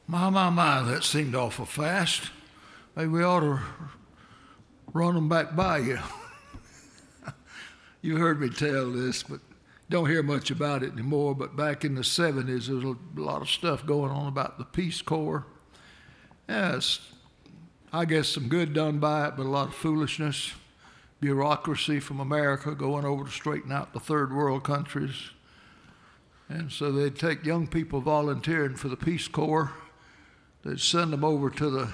My, that seemed awful fast. Maybe we ought to run them back by you. You heard me tell this, but don't hear much about it anymore. But back in the 70s, there was a lot of stuff going on about the Peace Corps. Yes, I guess some good done by it, but a lot of foolishness, bureaucracy from America going over to straighten out the third world countries. And so they'd take young people volunteering for the Peace Corps. They'd send them over to the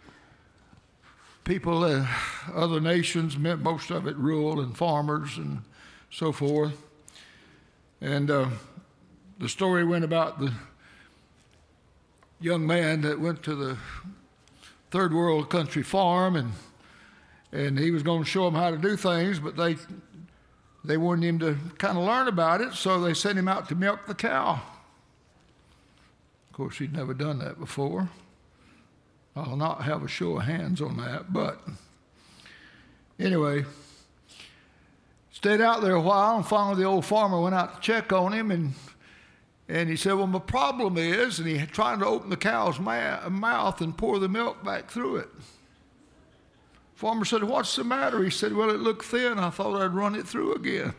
people in other nations, most of it rural and farmers and so forth. And the story went about the young man that went to the third world country farm, and he was going to show them how to do things, but they wanted him to kind of learn about it, so they sent him out to milk the cow. Of course, he'd never done that before. I'll not have a show of hands on that, but anyway, stayed out there a while, and finally the old farmer went out to check on him, and he said, well, my problem is, and he tried to open the cow's mouth and pour the milk back through it. Farmer said, what's the matter? He said, well, it looked thin. I thought I'd run it through again.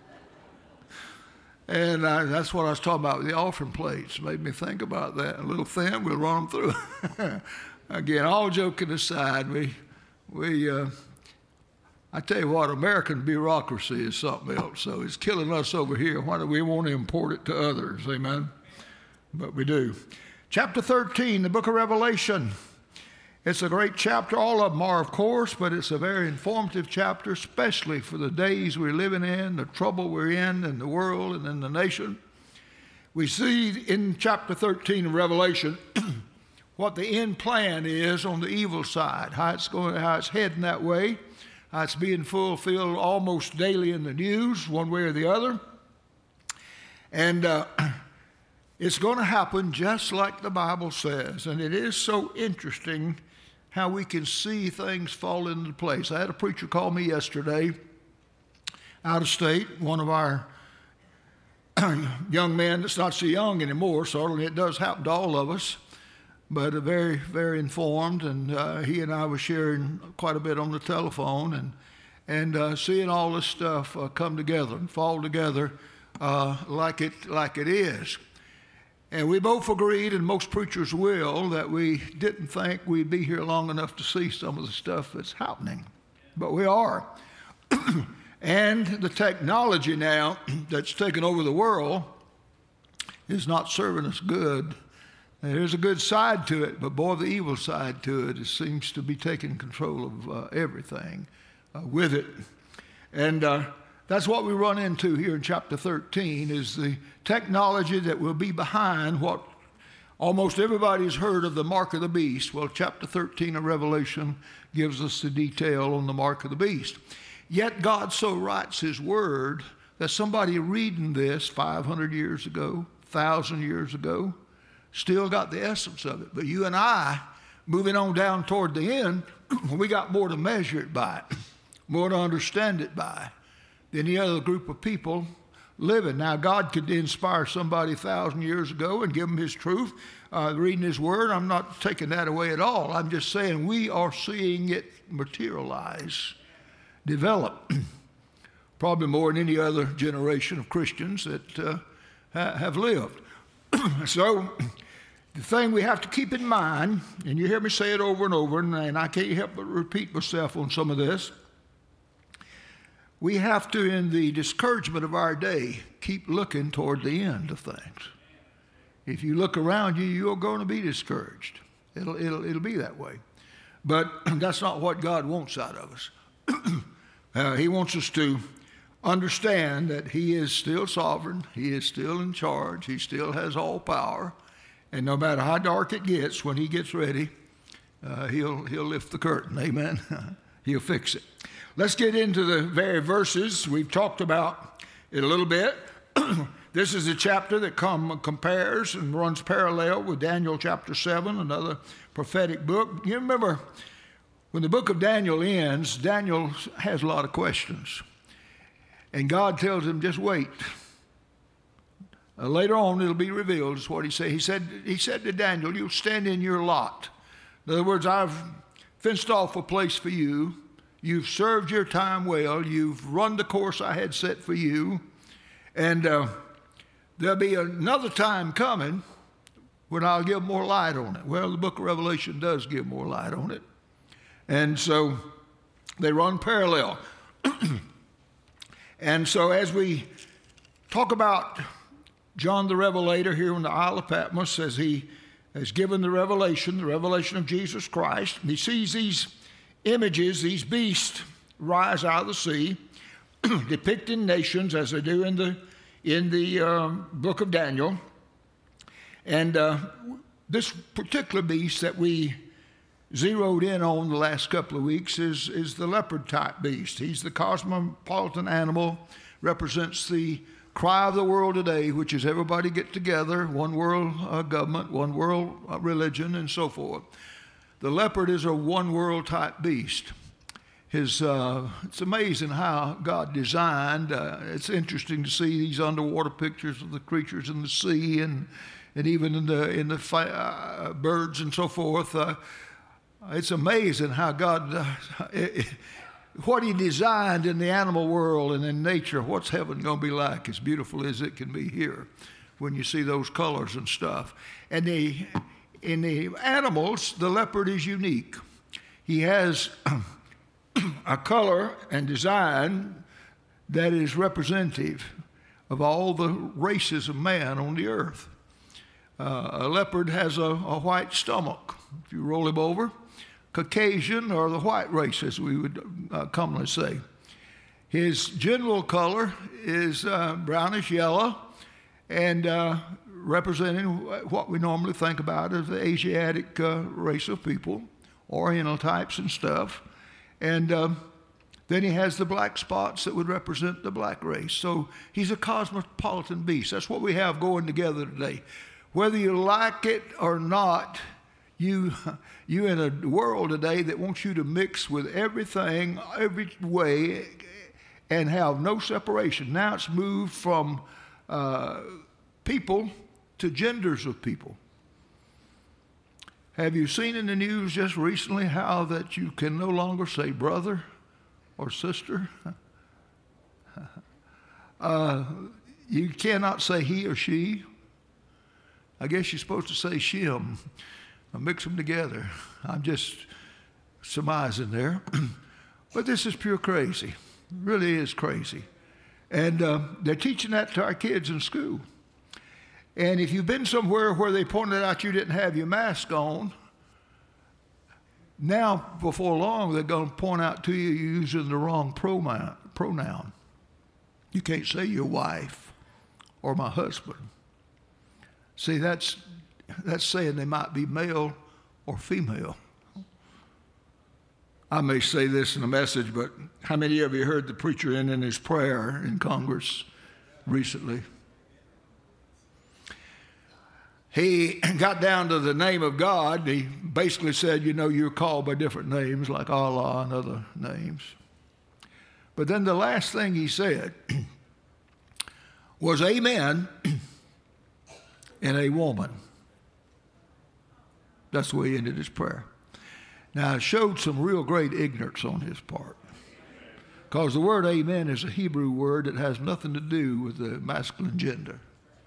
And that's what I was talking about with the offering plates. Made me think about that. A little thin, we'll run them through. Again, all joking aside, I tell you what, American bureaucracy is something else. So it's killing us over here. Why do we want to import it to others? Amen? But we do. Chapter 13, the book of Revelation. It's a great chapter. All of them are, of course, but it's a very informative chapter, especially for the days we're living in, the trouble we're in the world and in the nation. We see in chapter 13 of Revelation what the end plan is on the evil side, how it's heading that way, how it's being fulfilled almost daily in the news, one way or the other. And it's going to happen just like the Bible says. And it is so interesting how we can see things fall into place. I had a preacher call me yesterday, out of state, one of our young men that's not so young anymore, certainly it does happen to all of us, but very, very informed, and he and I were sharing quite a bit on the telephone and seeing all this stuff come together and fall together like it is. And we both agreed, and most preachers will, that we didn't think we'd be here long enough to see some of the stuff that's happening. But we are. And the technology now that's taken over the world is not serving us good. There's a good side to it, but boy, the evil side to it seems to be taking control of everything with it. And that's what we run into here in chapter 13, is the technology that will be behind what almost everybody's heard of, the mark of the beast. Well, chapter 13 of Revelation gives us the detail on the mark of the beast. Yet God so writes his word that somebody reading this 500 years ago, 1,000 years ago, still got the essence of it. But you and I, moving on down toward the end, we got more to measure it by, more to understand it by than any other group of people living. Now, God could inspire somebody 1,000 years ago and give them his truth, reading his word. I'm not taking that away at all. I'm just saying we are seeing it materialize, develop, probably more than any other generation of Christians that have lived. So the thing we have to keep in mind, and you hear me say it over and over, and I can't help but repeat myself on some of this, we have to, in the discouragement of our day, keep looking toward the end of things. If you look around you, you're going to be discouraged. It'll be that way. But that's not what God wants out of us. He wants us to understand that he is still sovereign, he is still in charge, he still has all power, and no matter how dark it gets, when he gets ready, he'll lift the curtain. Amen. He'll fix it. Let's get into the very verses. We've talked about it a little bit. This is a chapter that compares and runs parallel with Daniel chapter 7, another prophetic book. You remember when the book of Daniel ends, Daniel has a lot of questions. And God tells him, just wait. Later on, it'll be revealed, is what he said. He said to Daniel, you'll stand in your lot. In other words, I've fenced off a place for you. You've served your time well. You've run the course I had set for you. And there'll be another time coming when I'll give more light on it. Well, the book of Revelation does give more light on it. And so they run parallel. And so as we talk about John the Revelator here on the Isle of Patmos, as he has given the revelation of Jesus Christ, he sees these images, these beasts rise out of the sea, depicting nations as they do in the book of Daniel. And this particular beast that we zeroed in on the last couple of weeks is the leopard type beast. He's the cosmopolitan animal, represents the cry of the world today, which is everybody get together, one world government, one world religion, and so forth. The leopard is a one world type beast. It's amazing how God designed. It's interesting to see these underwater pictures of the creatures in the sea and even in the birds and so forth. It's amazing how God, what he designed in the animal world and in nature, what's heaven going to be like, as beautiful as it can be here when you see those colors and stuff. And in the animals, the leopard is unique. He has a color and design that is representative of all the races of man on the earth. A leopard has a white stomach. If you roll him over, Caucasian, or the white race, as we would commonly say. His general color is brownish yellow, and representing what we normally think about as the Asiatic race of people, Oriental types and stuff. And then he has the black spots that would represent the black race. So he's a cosmopolitan beast. That's what we have going together today. Whether you like it or not, you in a world today that wants you to mix with everything, every way, and have no separation. Now it's moved from people to genders of people. Have you seen in the news just recently how that you can no longer say brother or sister? You cannot say he or she. I guess you're supposed to say shim. Mix them together. I'm just surmising there. But this is pure crazy. It really is crazy. And they're teaching that to our kids in school. And if you've been somewhere where they pointed out you didn't have your mask on, now before long they're going to point out to you you're using the wrong pronoun. You can't say your wife or my husband. See, that's saying they might be male or female. I may say this in a message, but how many of you heard the preacher in his prayer in Congress recently? He got down to the name of God. He basically said, you're called by different names like Allah and other names. But then the last thing he said was amen and a woman. That's the way he ended his prayer. Now, it showed some real great ignorance on his part. Because the word amen is a Hebrew word that has nothing to do with the masculine gender.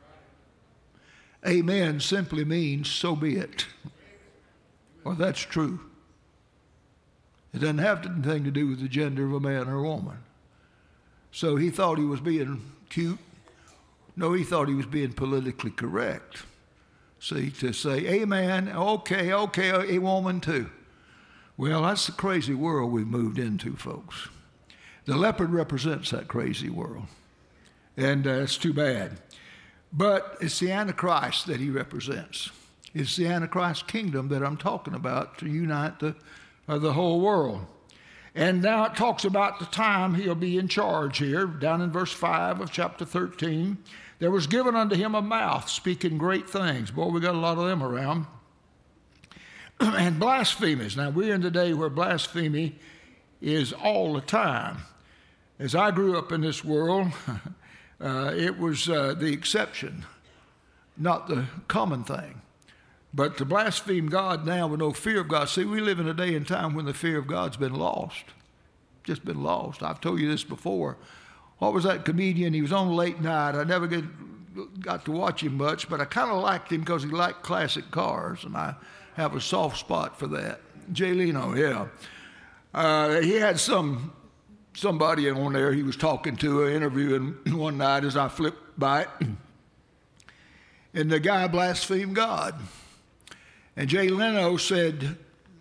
Amen simply means so be it. Or that's true. It doesn't have anything to do with the gender of a man or a woman. So he thought he was being cute. No, he thought he was being politically correct. See, to say, amen, okay, a woman too. Well, that's the crazy world we've moved into, folks. The leopard represents that crazy world. And it's too bad. But it's the Antichrist that he represents. It's the Antichrist kingdom that I'm talking about to unite the whole world. And now it talks about the time he'll be in charge here, down in verse 5 of chapter 13. There was given unto him a mouth speaking great things. Boy, we got a lot of them around. And blasphemies. Now, we're in the day where blasphemy is all the time. As I grew up in this world, it was the exception. not the common thing. But to blaspheme God now with no fear of God, see, we live in a day and time when the fear of God's been lost. Just been lost. I've told you this before. What was that comedian? He was on late night. I never got to watch him much, but I kind of liked him because he liked classic cars, and I have a soft spot for that. Jay Leno, yeah. He had somebody on there he was talking to, interviewing one night as I flipped by it, and the guy blasphemed God. And Jay Leno said,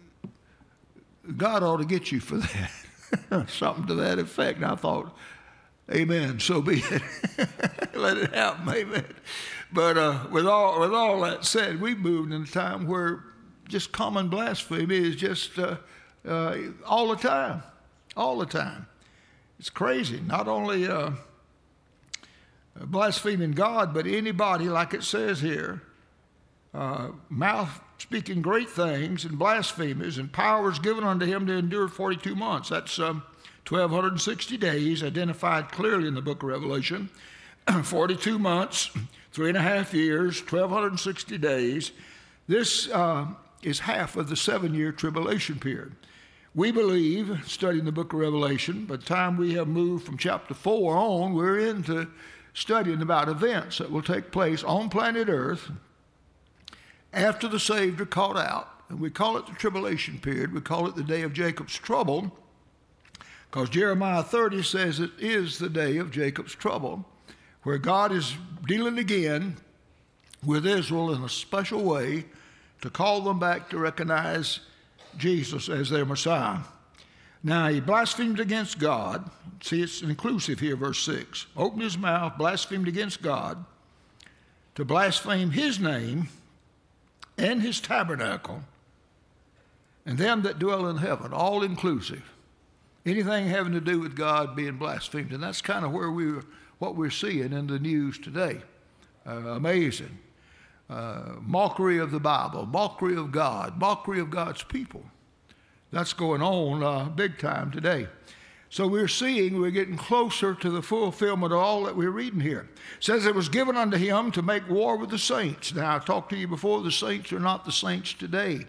God ought to get you for that. Something to that effect. And I thought, amen, so be it. Let it happen, amen. But with all that said, we've moved in a time where just common blasphemy is just all the time. All the time. It's crazy. Not only blaspheming God, but anybody, like it says here, mouth speaking great things and blasphemers, and power is given unto him to endure 42 months. That's 1,260 days, identified clearly in the book of Revelation. 42 months, 3.5 years, 1,260 days. This is half of the 7-year tribulation period. We believe, studying the book of Revelation, by the time we have moved from chapter 4 on, we're into studying about events that will take place on planet Earth after the saved are caught out. And we call it the tribulation period. We call it the day of Jacob's trouble, because Jeremiah 30 says it is the day of Jacob's trouble, where God is dealing again with Israel in a special way to call them back to recognize Jesus as their Messiah. Now, he blasphemed against God. See, it's inclusive here, verse 6. Opened his mouth, blasphemed against God, to blaspheme his name and his tabernacle, and them that dwell in heaven, all inclusive. Anything having to do with God being blasphemed. And that's kind of what we're seeing in the news today. Amazing. Mockery of the Bible, mockery of God, mockery of God's people. That's going on big time today. So we're getting closer to the fulfillment of all that we're reading here. It says it was given unto him to make war with the saints. Now, I talked to you before, the saints are not the saints today.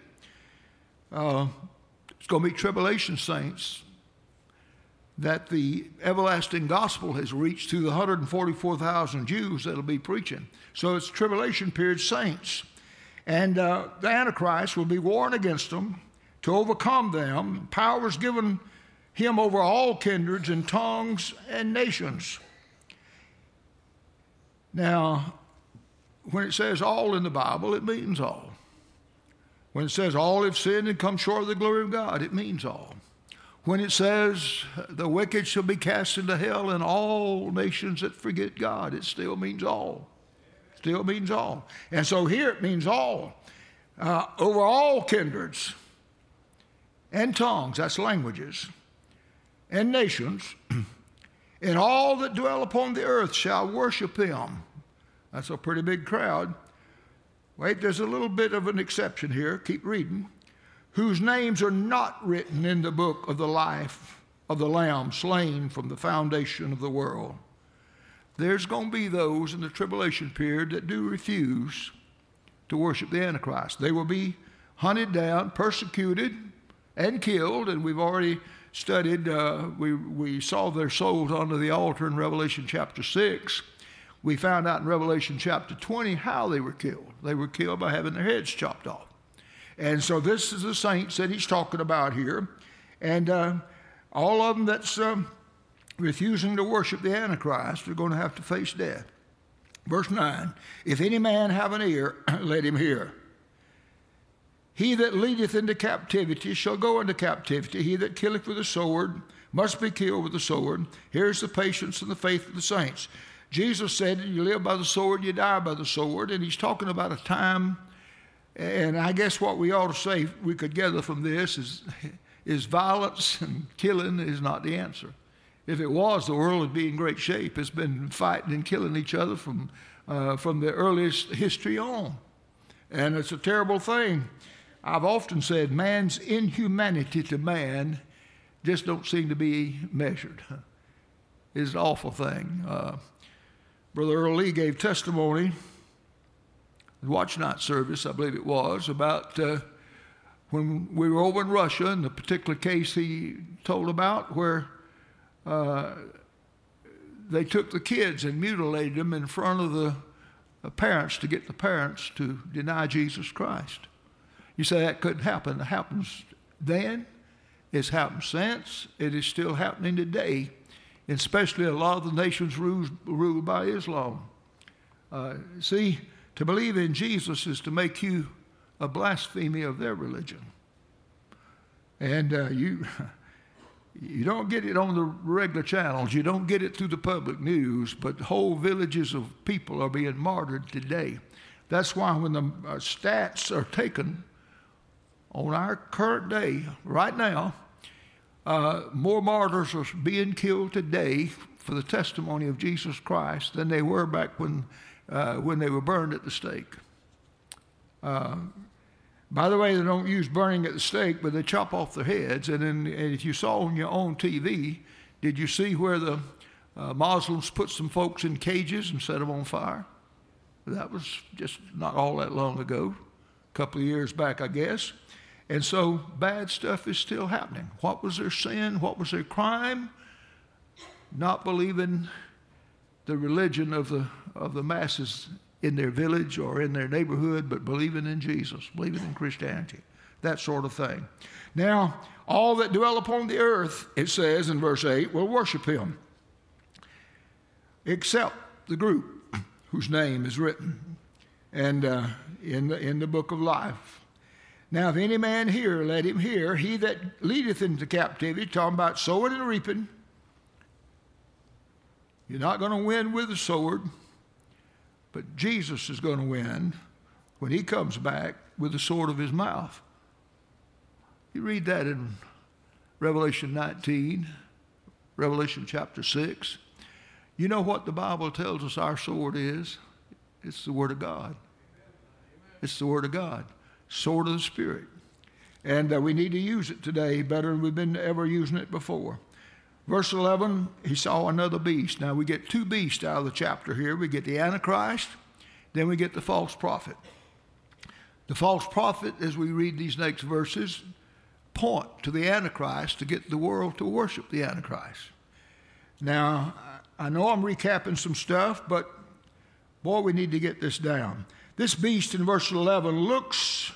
It's going to be tribulation saints that the everlasting gospel has reached to the 144,000 Jews that'll be preaching. So it's tribulation period saints. And the Antichrist will be warring against them to overcome them. Power is given him over all kindreds and tongues and nations. Now, when it says all in the Bible, it means all. When it says all have sinned and come short of the glory of God, it means all. When it says the wicked shall be cast into hell and all nations that forget God, it still means all. Still means all. And so here it means all. Over all kindreds and tongues, that's languages, and nations, and all that dwell upon the earth shall worship him. That's a pretty big crowd. Wait, there's a little bit of an exception here. Keep reading. Whose names are not written in the book of the life of the Lamb slain from the foundation of the world. There's going to be those in the tribulation period that do refuse to worship the Antichrist. They will be hunted down, persecuted, and killed, and we've already studied, we saw their souls under the altar in Revelation chapter 6. We found out in Revelation chapter 20 how they were killed. They were killed by having their heads chopped off. And so this is the saints that he's talking about here. And all of them that's refusing to worship the Antichrist are going to have to face death. Verse 9, if any man have an ear, let him hear. He that leadeth into captivity shall go into captivity. He that killeth with the sword must be killed with the sword. Here's the patience and the faith of the saints. Jesus said, you live by the sword, you die by the sword. And he's talking about a time, and I guess what we ought to say we could gather from this is violence and killing is not the answer. If it was, the world would be in great shape. It's been fighting and killing each other from the earliest history on. And it's a terrible thing. I've often said man's inhumanity to man just don't seem to be measured. It's an awful thing. Brother Earl Lee gave testimony watch night service, I believe it was, about when we were over in Russia, and the particular case he told about where they took the kids and mutilated them in front of the parents to get the parents to deny Jesus Christ. You say that couldn't happen. It happens then. It's happened since. It is still happening today, especially a lot of the nations ruled by Islam. See, to believe in Jesus is to make you a blasphemy of their religion. And you don't get it on the regular channels. You don't get it through the public news, but whole villages of people are being martyred today. That's why when the stats are taken on our current day, right now, more martyrs are being killed today for the testimony of Jesus Christ than they were back when they were burned at the stake. By the way, they don't use burning at the stake, but they chop off their heads. And if you saw on your own TV, did you see where the Muslims put some folks in cages and set them on fire? That was just not all that long ago, a couple of years back, I guess. And so bad stuff is still happening. What was their sin? What was their crime? Not believing the religion of the masses in their village or in their neighborhood, but believing in Jesus, believing in Christianity, that sort of thing. Now, all that dwell upon the earth, it says in verse 8, will worship him, except the group whose name is written and in the book of life. Now, if any man hear, let him hear. He that leadeth into captivity, talking about sowing and reaping. You're not going to win with a sword, but Jesus is going to win when he comes back with the sword of his mouth. You read that in Revelation 19, Revelation chapter 6. You know what the Bible tells us our sword is? It's the Word of God. It's the Word of God. Sword of the Spirit. And we need to use it today better than we've been ever using it before. Verse 11, he saw another beast. Now we get two beasts out of the chapter here. We get the Antichrist, then we get the false prophet. The false prophet, as we read these next verses, point to the Antichrist to get the world to worship the Antichrist. Now, I know I'm recapping some stuff, but boy, we need to get this down. This beast in verse 11 looks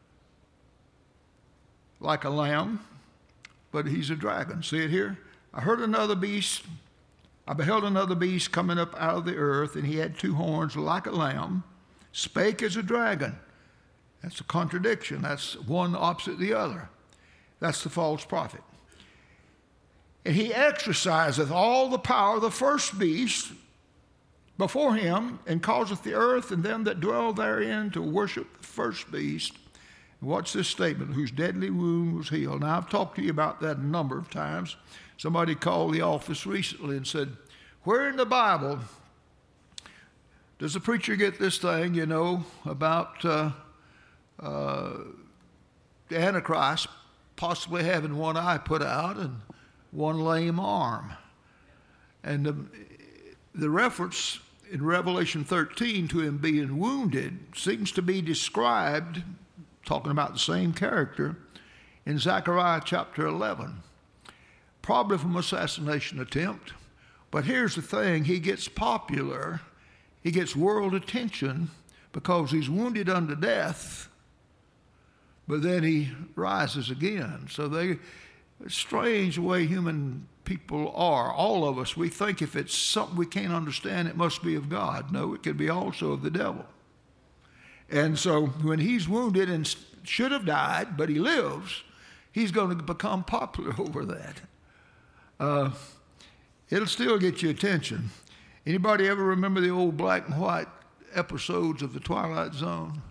like a lamb, but he's a dragon. See it here? I beheld another beast coming up out of the earth, and he had two horns like a lamb, spake as a dragon. That's a contradiction. That's one opposite the other. That's the false prophet. And he exerciseth all the power of the first beast before him, and causeth the earth and them that dwell therein to worship the first beast. And watch this statement, whose deadly wound was healed. Now, I've talked to you about that a number of times. Somebody called the office recently and said, where in the Bible does the preacher get this thing, about the Antichrist possibly having one eye put out and one lame arm? And the reference in Revelation 13 to him being wounded seems to be described, talking about the same character, in Zechariah chapter 11. Probably from assassination attempt. But here's the thing, he gets popular, he gets world attention because he's wounded unto death, but then he rises again. So strange way human people are. All of us, we think if it's something we can't understand, it must be of God. No, it could be also of the devil. And so when he's wounded and should have died, but he lives, he's going to become popular over that. It'll still get your attention. Anybody ever remember the old black and white episodes of The Twilight Zone?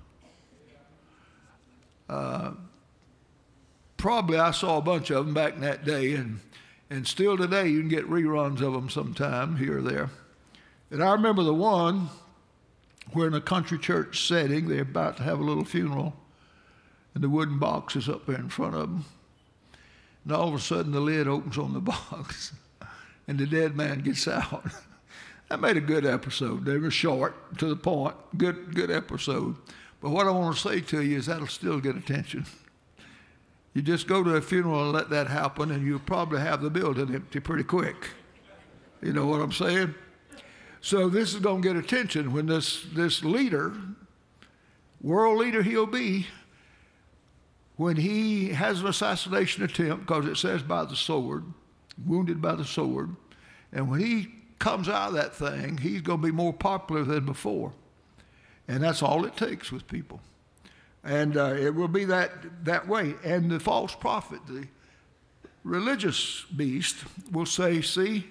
Probably I saw a bunch of them back in that day, and still today you can get reruns of them sometime here or there. And I remember the one where in a country church setting, they're about to have a little funeral, and the wooden box is up there in front of them. And all of a sudden the lid opens on the box, and the dead man gets out. That made a good episode. They were short, to the point, good episode. But what I want to say to you is that'll still get attention. You just go to a funeral and let that happen, and you'll probably have the building empty pretty quick. You know what I'm saying? So this is going to get attention when this leader, world leader he'll be, when he has an assassination attempt, because it says by the sword, wounded by the sword, and when he comes out of that thing, he's going to be more popular than before. And that's all it takes with people. And it will be that way. And the false prophet, the religious beast, will say, see,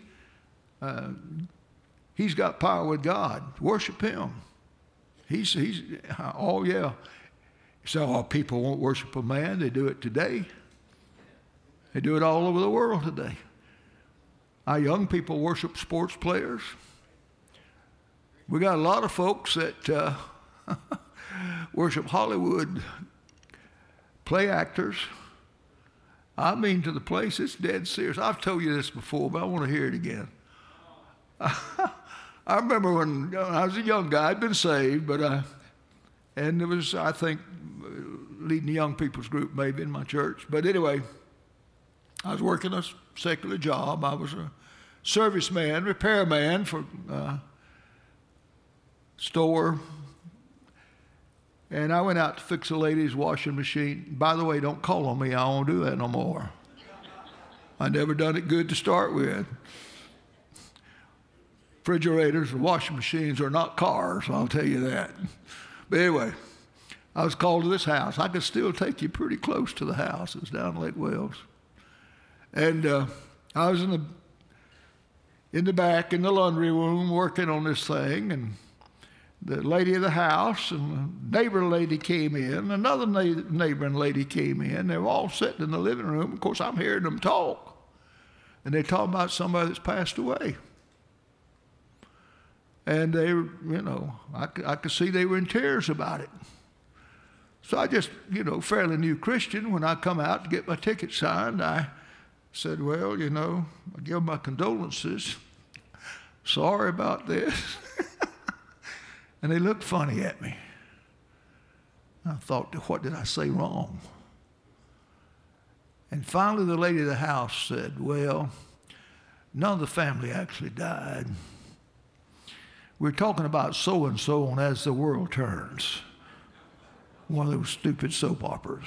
he's got power with God. Worship him. He's oh, yeah. So people won't worship a man. They do it today. They do it all over the world today. Our young people worship sports players. We got a lot of folks that worship Hollywood play actors. I mean, to the place, it's dead serious. I've told you this before, but I want to hear it again. I remember when I was a young guy, I'd been saved, and it was, I think, leading the young people's group maybe in my church. But anyway, I was working a secular job. I was a serviceman, repairman for store. And I went out to fix a lady's washing machine. By the way, don't call on me. I won't do that no more. I never done it good to start with. Refrigerators and washing machines are not cars, I'll tell you that. But anyway, I was called to this house. I could still take you pretty close to the house. It was down Lake Wells. And I was in the back in the laundry room working on this thing, and the lady of the house and the neighbor lady came in. Another neighboring lady came in. They were all sitting in the living room. Of course, I'm hearing them talk. And they're talking about somebody that's passed away. And they, I could see they were in tears about it. So I just, fairly new Christian, when I come out to get my ticket signed, I said, well, I give my condolences. Sorry about this. And they looked funny at me. I thought, what did I say wrong? And finally the lady of the house said, well, none of the family actually died. We're talking about so-and-so on As the World Turns. One of those stupid soap operas.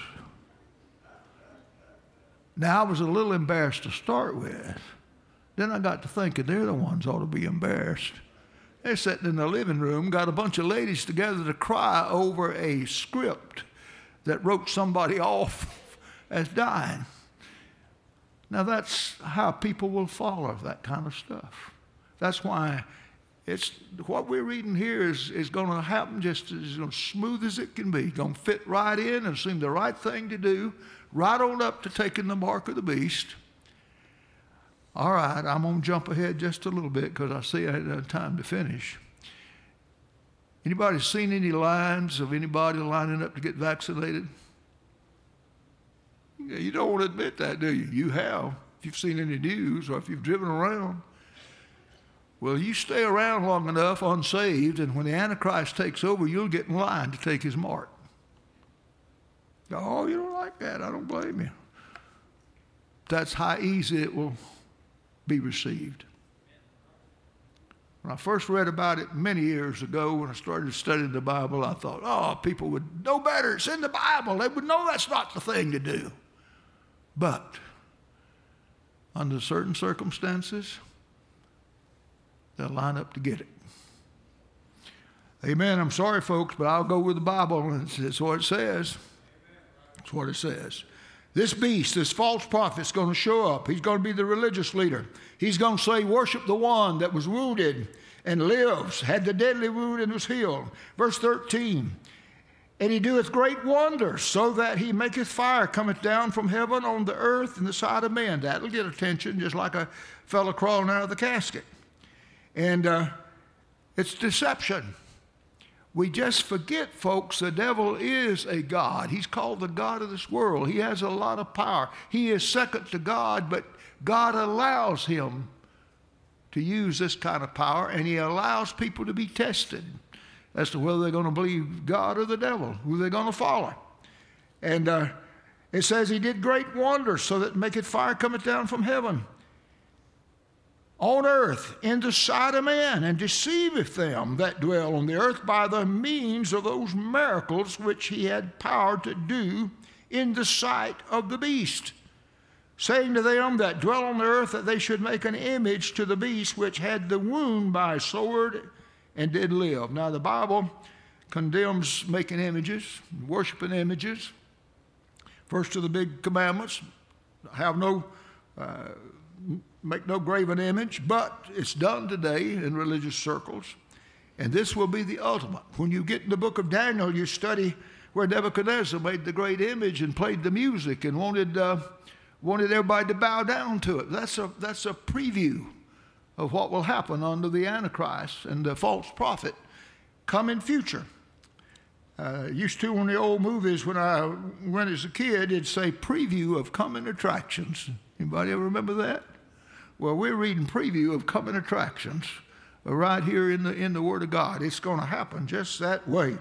Now, I was a little embarrassed to start with. Then I got to thinking, they're the ones ought to be embarrassed. They're sitting in the living room, got a bunch of ladies together to cry over a script that wrote somebody off as dying. Now, that's how people will follow that kind of stuff. That's why what we're reading here is going to happen just as smooth as it can be. Going to fit right in and seem the right thing to do, right on up to taking the mark of the beast. All right, I'm going to jump ahead just a little bit because I see I had no time to finish. Anybody seen any lines of anybody lining up to get vaccinated? You don't want to admit that, do you? You have. If you've seen any news or if you've driven around. Well, you stay around long enough unsaved, and when the Antichrist takes over, you'll get in line to take his mark. Oh, you don't like that. I don't blame you. That's how easy it will be received. When I first read about it many years ago, when I started studying the Bible, I thought, oh, people would know better. It's in the Bible. They would know that's not the thing to do. But under certain circumstances, they'll line up to get it. Amen. I'm sorry, folks, but I'll go with the Bible, and it's what it says. It's what it says. This beast, this false prophet, is going to show up. He's going to be the religious leader. He's going to say, worship the one that was wounded and lives, had the deadly wound and was healed. Verse 13, and he doeth great wonders, so that he maketh fire cometh down from heaven on the earth in the sight of men. That'll get attention, just like a fellow crawling out of the casket. And it's deception. We just forget, folks, the devil is a god. He's called the god of this world. He has a lot of power. He is second to God, but God allows him to use this kind of power, and he allows people to be tested as to whether they're going to believe God or the devil, who they're going to follow. And it says he did great wonders, so that maketh fire cometh down from heaven on earth in the sight of men, and deceiveth them that dwell on the earth by the means of those miracles which he had power to do in the sight of the beast, saying to them that dwell on the earth that they should make an image to the beast which had the wound by a sword and did live. Now the Bible condemns making images, worshiping images. First of the big commandments, make no graven image, but it's done today in religious circles. And this will be the ultimate. When you get in the book of Daniel, you study where Nebuchadnezzar made the great image and played the music and wanted everybody to bow down to it. That's a preview of what will happen under the Antichrist and the false prophet come in future. Used to, in the old movies when I went as a kid, it'd say preview of coming attractions. Anybody ever remember that? Well, we're reading preview of coming attractions right here in the Word of God. It's going to happen just that way.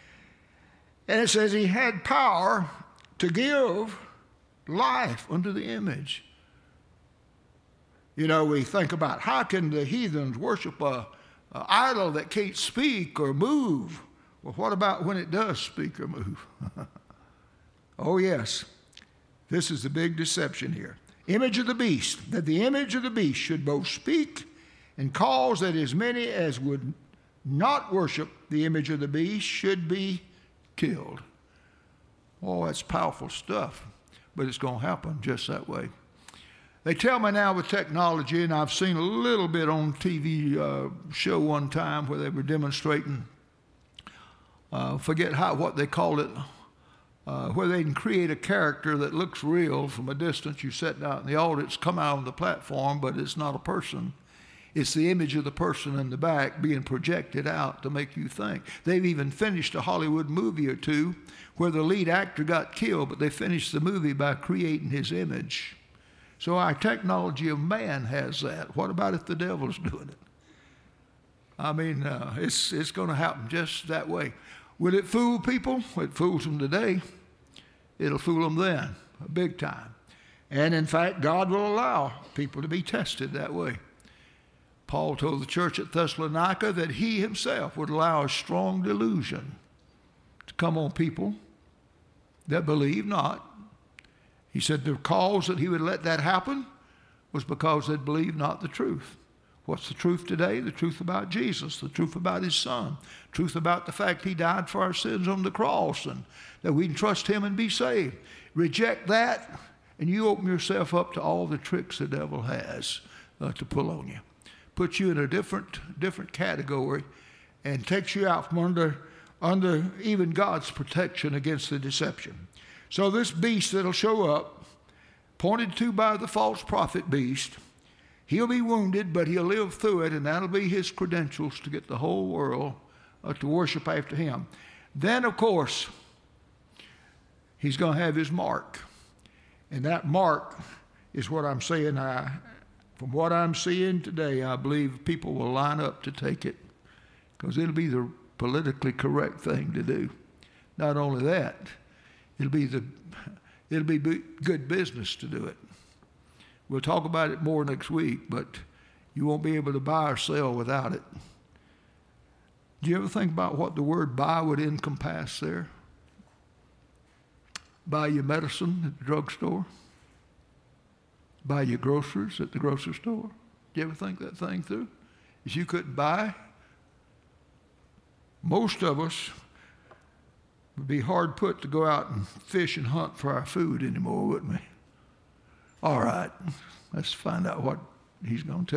And it says he had power to give life unto the image. You know, we think about how can the heathens worship a idol that can't speak or move? Well, what about when it does speak or move? Oh, yes. This is the big deception here. Image of the beast, that the image of the beast should both speak and cause that as many as would not worship the image of the beast should be killed. Oh, that's powerful stuff, but it's going to happen just that way. They tell me now with technology, and I've seen a little bit on TV show one time where they were demonstrating, forget what they call it, where they can create a character that looks real from a distance. You sit down in the audience, come out on the platform, but it's not a person. It's the image of the person in the back being projected out to make you think. They've even finished a Hollywood movie or two where the lead actor got killed, but they finished the movie by creating his image. So our technology of man has that. What about if the devil's doing it? I mean, it's going to happen just that way. Will it fool people? It fools them today. It'll fool them then, big time. And in fact, God will allow people to be tested that way. Paul told the church at Thessalonica that he himself would allow a strong delusion to come on people that believe not. He said the cause that he would let that happen was because they believed not the truth. What's the truth today? The truth about Jesus, the truth about his son, truth about the fact he died for our sins on the cross and that we can trust him and be saved. Reject that, and you open yourself up to all the tricks the devil has to pull on you. Puts you in a different category and takes you out from under even God's protection against the deception. So this beast that'll show up, pointed to by the false prophet beast, he'll be wounded, but he'll live through it, and that'll be his credentials to get the whole world to worship after him. Then, of course, he's going to have his mark. And that mark is what I'm saying. From what I'm seeing today, I believe people will line up to take it because it'll be the politically correct thing to do. Not only that, it'll be good business to do it. We'll talk about it more next week, but you won't be able to buy or sell without it. Do you ever think about what the word buy would encompass there? Buy your medicine at the drugstore? Buy your groceries at the grocery store? Do you ever think that thing through? If you couldn't buy, most of us would be hard put to go out and fish and hunt for our food anymore, wouldn't we? All right, let's find out what he's going to tell